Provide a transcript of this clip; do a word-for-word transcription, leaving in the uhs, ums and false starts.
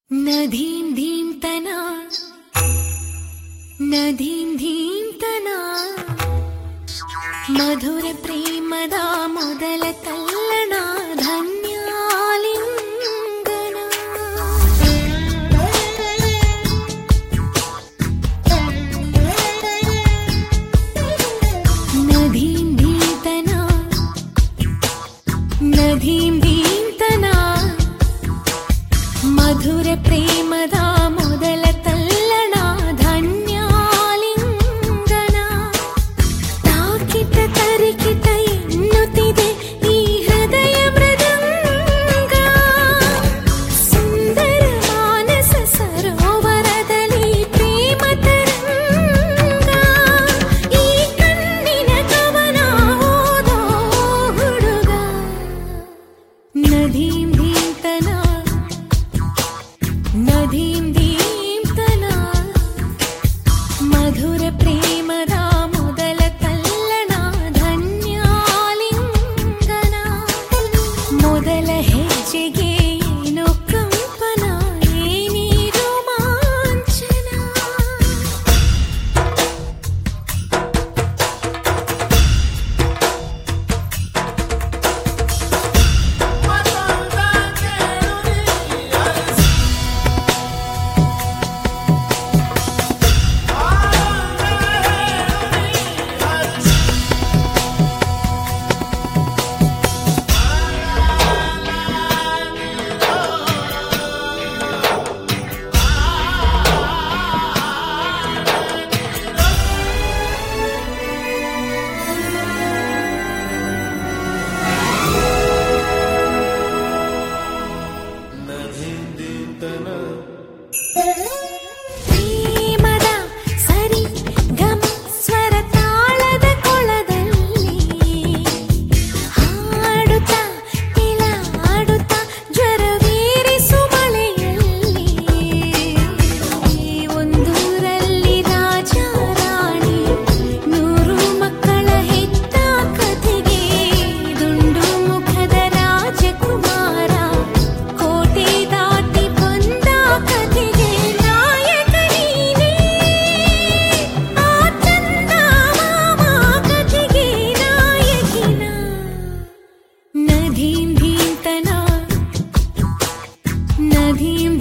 ನದೀಂ ಧೀಂ ತನ ನದೀಂ ಧೀಂ ತನ ಮಧುರ ಪ್ರೇಮದ ಮೊದಲ ತಲ್ಲಣ ಧನ್ಯಾಲಿಂಗನ ನದೀಂ ಧೀಂ ತನ ನದೀಂ ಧೀಂ ತನ ಮಧುರ ಪ್ರೇಮದ ಮೊದಲ ತಲ್ಲಣ ಧನ್ಯಾಲಿಂಗನ ತಾಕಿತ ತರಿಕಿತ ಎನ್ನುತ್ತಿದೆ ಈ ಹೃದಯ ಮೃದಂಗ ಸುಂದರ ಮಾನಸ ಸರೋವರದಲ್ಲಿ ಪ್ರೇಮ ತರಂಗ ಈ ಕಣ್ಣಿನ ಕವನ ಓದೋ ಹುಡುಗ ನದೀಂ ಧೀಂ ತನ ನದೀಂ ಧೀಂ ತನ ಮಧುರ ಪ್ರೇಮದ ಮೊದಲ ತಲ್ಲಣ ಧನ್ಯಾಲಿಂಗನ ಮೊದಲ ಹೆಜ್ಜೆಗೆ ಏನೋ ಕಂಪನ ಏನೇ ರೋಮಾಂಚನ ಪ್ರೇಮದ ಸರಿ ಗಮ ಸ್ವರ ತಾಳದ ಕೊಳದಲ್ಲಿ ಹಾಡುತ್ತಾ ತಿಲಾಡುತ್ತಾ ಜ್ವರವೇರಿಸು ಮಳೆಯಲ್ಲಿ ಒಂದೂರಲ್ಲಿ ರಾಜ ರಾಣಿ ನೂರು ಮಕ್ಕಳ ಹೆತ್ತ ಕಥೆಗೆ ದುಂಡು ಮುಖದ ರಾಜಕುಮಾರ ಕೋಟೆ ದಾಟಿ ಬಂದ ಕಥೆಗೆ ನಾಯಕ ನೀನೇ ಆ ಚಂದ ಮಾಮ ಕಥೆಗೆ ನಾಯಕಿನ ನದೀಂ ಧೀಂ ತನ ನದೀಂ